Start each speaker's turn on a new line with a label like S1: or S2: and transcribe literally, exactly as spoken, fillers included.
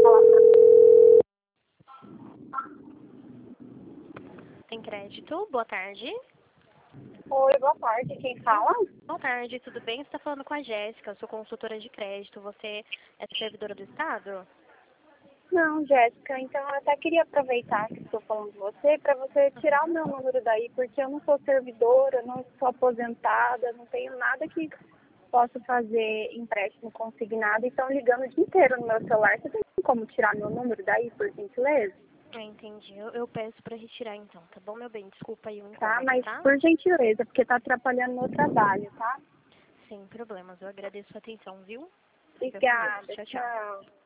S1: Tem crédito? Boa tarde.
S2: Oi, boa tarde. Quem fala?
S1: Boa tarde, tudo bem? Você está falando com a Jéssica, eu sou consultora de crédito. Você é servidora do Estado?
S2: Não, Jéssica. Então eu até queria aproveitar que estou falando com você para você tirar o
S1: Uhum.
S2: meu número daí, porque eu não sou servidora, não sou aposentada, não tenho nada que possa fazer empréstimo consignado e estão ligando o dia inteiro no meu celular. Você tem como tirar meu número daí, por gentileza?
S1: Ah, entendi. Eu, eu peço para retirar então, tá bom, meu bem? Desculpa aí o
S2: Tá?
S1: incômodo,
S2: Mas
S1: tá?
S2: por gentileza, porque está atrapalhando meu trabalho, tá?
S1: Sem problemas. Eu agradeço a atenção, viu? Fica com Deus.
S2: Obrigada.
S1: Tchau, tchau.
S2: Tchau.